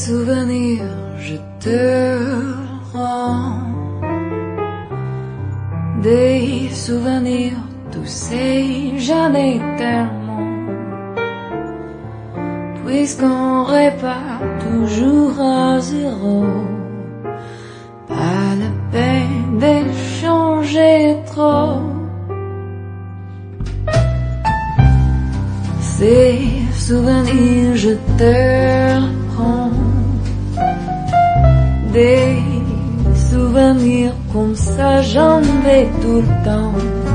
souvenirs je te rends, des souvenirs tous et jamais tellement, puisqu'on répare toujours à zéro, pas la peine d'échanger trop. Ces souvenirs je te reprends, des souvenirs comme ça j'en ai tout le temps.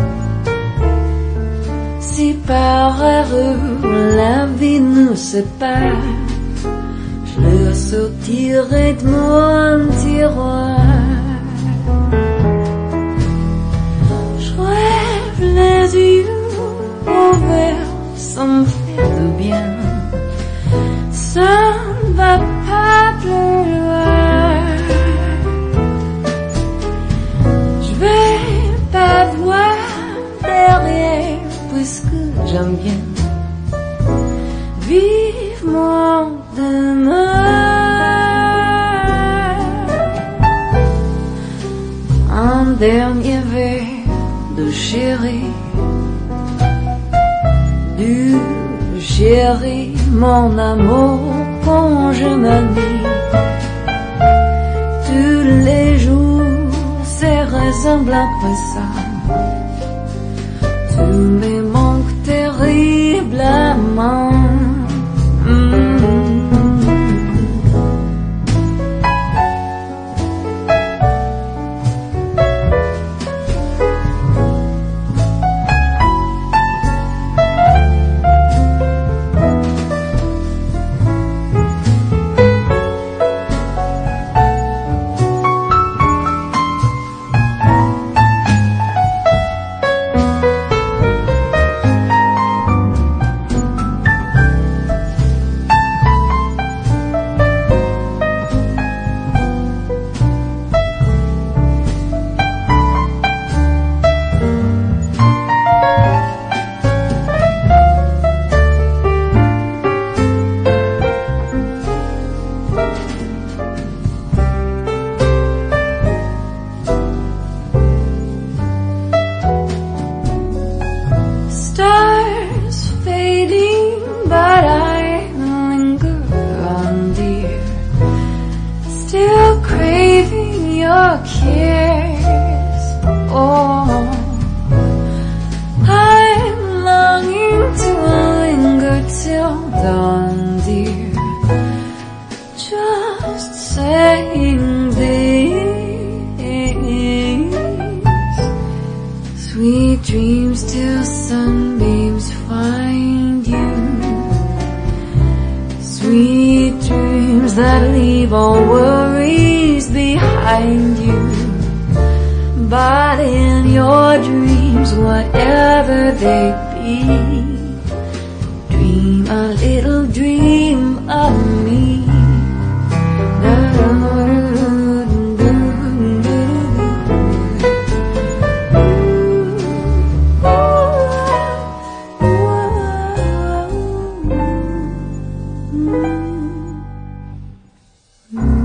Si par erreur la vie nous sépare, je le sortirai de mon tiroir. Je rêve les yeux ouverts, ça me fait du bien, ça ne va pas plus loin. Je vais pas voir derrière, puisque j'aime bien vivre mon demain. Un dernier verre de chéri, du chéri, mon amour, quand je m'ennuie. Tous les jours, c'est ressemblant après ça. Tu me manques terriblement. Sweet dreams till sunbeams find you. Sweet dreams that leave all worries behind you. But in your dreams, whatever they be, dream a little dream of me. Mm-hmm.